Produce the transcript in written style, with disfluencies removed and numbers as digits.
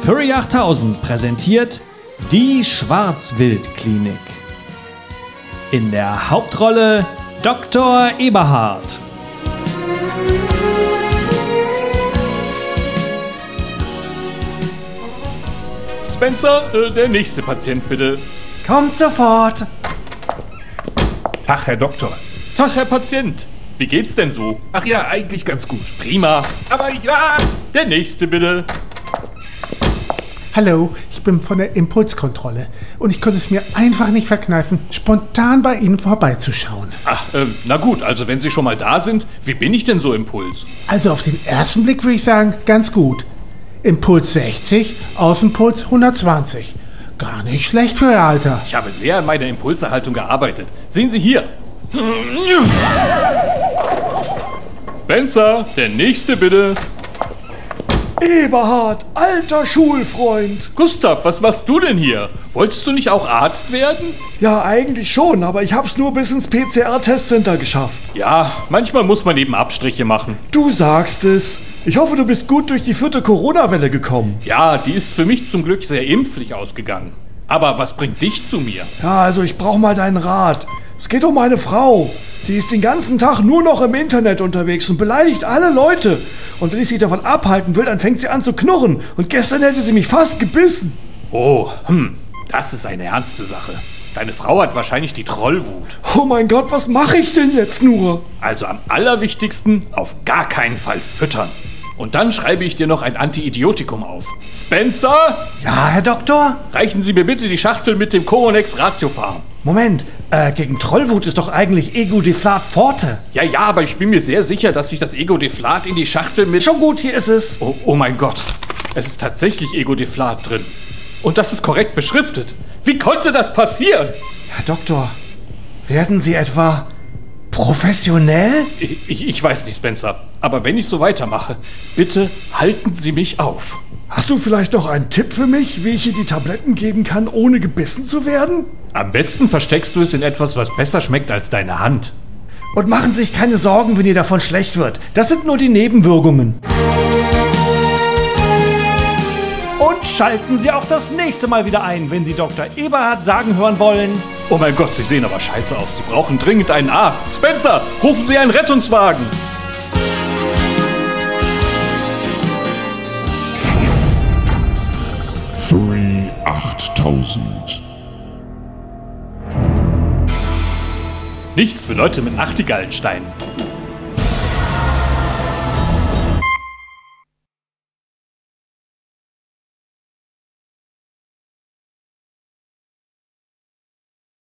Furry 8000 präsentiert die Schwarzwildklinik. In der Hauptrolle Dr. Eberhard. Spencer, der nächste Patient bitte. Kommt sofort. Tag, Herr Doktor. Tag, Herr Patient. Wie geht's denn so? Ach ja, eigentlich ganz gut. Prima. Aber ja! Der nächste bitte. Hallo, ich bin von der Impulskontrolle und ich konnte es mir einfach nicht verkneifen, spontan bei Ihnen vorbeizuschauen. Ach, na gut, also wenn Sie schon mal da sind, wie bin ich denn so Impuls? Also auf den ersten Blick würde ich sagen, ganz gut. Impuls 60, Außenpuls 120. Gar nicht schlecht für Ihr Alter. Ich habe sehr an meiner Impulserhaltung gearbeitet. Sehen Sie hier. Spencer, der nächste bitte. Eberhard, alter Schulfreund. Gustav, was machst du denn hier? Wolltest du nicht auch Arzt werden? Ja, eigentlich schon, aber ich hab's nur bis ins PCR-Testcenter geschafft. Ja, manchmal muss man eben Abstriche machen. Du sagst es. Ich hoffe, du bist gut durch die 4. Corona-Welle gekommen. Ja, die ist für mich zum Glück sehr impflich ausgegangen. Aber was bringt dich zu mir? Ja, also ich brauch mal deinen Rat. Es geht um meine Frau. Sie ist den ganzen Tag nur noch im Internet unterwegs und beleidigt alle Leute. Und wenn ich sie davon abhalten will, dann fängt sie an zu knurren. Und gestern hätte sie mich fast gebissen. Oh, das ist eine ernste Sache. Deine Frau hat wahrscheinlich die Trollwut. Oh mein Gott, was mache ich denn jetzt nur? Also am allerwichtigsten, auf gar keinen Fall füttern. Und dann schreibe ich dir noch ein Anti-Idiotikum auf. Spencer, Ja, Herr Doktor? reichen Sie mir bitte die Schachtel mit dem Coronex Ratiofarm. Moment, gegen Trollwut ist doch eigentlich Ego-Deflat Forte. Ja, aber ich bin mir sehr sicher, dass ich das Ego-Deflat in die Schachtel mit... Schon gut, hier ist es. Oh mein Gott, es ist tatsächlich Ego-Deflat drin. Und das ist korrekt beschriftet. Wie konnte das passieren? Herr Doktor, werden Sie etwa professionell? Ich weiß nicht, Spencer, aber wenn ich so weitermache, bitte halten Sie mich auf. Hast du vielleicht noch einen Tipp für mich, wie ich ihr die Tabletten geben kann, ohne gebissen zu werden? Am besten versteckst du es in etwas, was besser schmeckt als deine Hand. Und machen Sie sich keine Sorgen, wenn ihr davon schlecht wird. Das sind nur die Nebenwirkungen. Und schalten Sie auch das nächste Mal wieder ein, wenn Sie Dr. Eberhard sagen hören wollen. Oh mein Gott, Sie sehen aber scheiße aus. Sie brauchen dringend einen Arzt. Spencer, rufen Sie einen Rettungswagen. Furry 8000. Nichts für Leute mit Nachtigallensteinen.